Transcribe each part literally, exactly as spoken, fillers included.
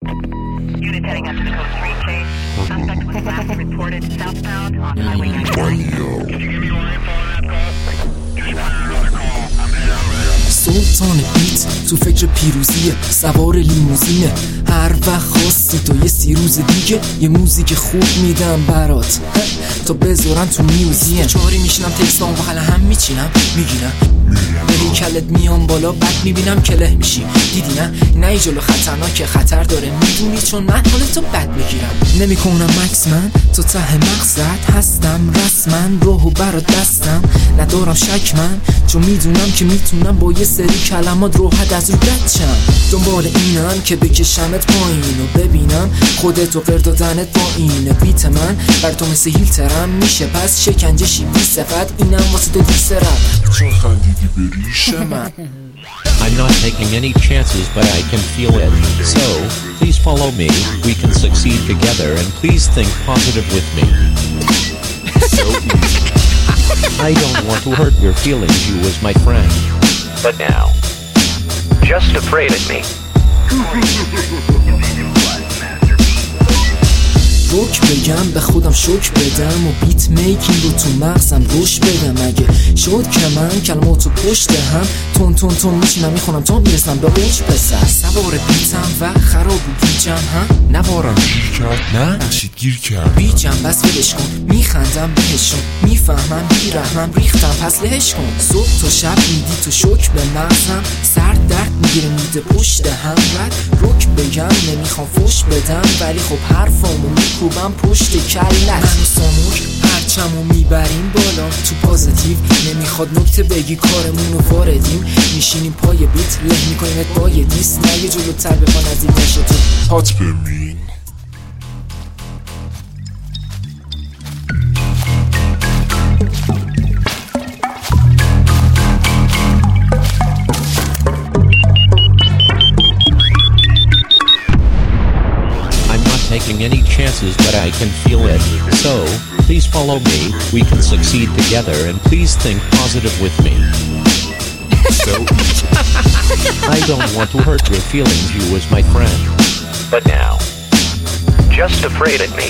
Unit heading up to the Code three chase. Suspect was last reported southbound on Highway ninety-one. Can you give me more info on that call? Just wanted another call. I'm headed out. سلطان بیت تو فکر پیروزیه، سوار لیموزینه، هر وقت خواستی تو یه سی روز دیگه یه موزیک خوب میدم برات تا بذارن تو میوزیم. چهاری میشنم تکستان و حالا هم میچینم میگیرم بری کلت میام بالا بد میبینم کله میشی. دیدی نه نه جلو خطرناکه، خطر داره میدونی چون من حال تو بد میگیرم. نمیکنم مکس من تو ته مقصد هستم رسما روحو برات دستم ندارم شک من چون میدونم که میتونم با یه سری کلمات راحت از رو رد شم. دنبال اینم که بکشمت پایین و ببینم خودتو قرد دادنت با این بیت من بر تو مثل هیلترم میشه پس شکنجه شی بی صفت اینم واسه تو دیسه رد چون خندیدی به ریش من. I'm not taking any chances, but I can feel it. So, please follow me, we can succeed together, and please think positive with me. So easy. I don't want to hurt your feelings, you was my friend. But now, just afraid of me. روک بگم به خودم شوک بدم و بیت میکینگ رو تو مغزم روش بدم. اگه شد که من کلماتو پشت هم تون تون تون میشینم میخونم تا میرسم به اوج پسر. سوار بیتم و خراب و گیجم هم نوارم گیر کرد نه نشید گیر کرد بیجم بس ولش کن میخندم بهشون میفهمم بیرحمم ریختم پس لهش کن. صبح تا شب میدی تو شوک به مغزم سر درد میگیره میده پشت هم رد روک بگم نمیخوام فوش بدم ولی خب حرفامو میکوبم پشت کلت. من و ساموک پرچمو میبریم بالا تو پازیتیو نمیخواد نکته بگی کارمونو واردیم میشینیم پای بیت له میکنیمت با یه دیس نه یه جلوتر به پا نزدیک نشه تو هات بمین. Taking any chances, but I can feel it. So, please follow me, we can succeed together, and please think positive with me. So easy. I don't want to hurt your feelings, you was my friend. But now, just afraid of me.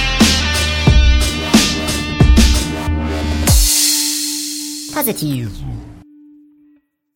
Positive.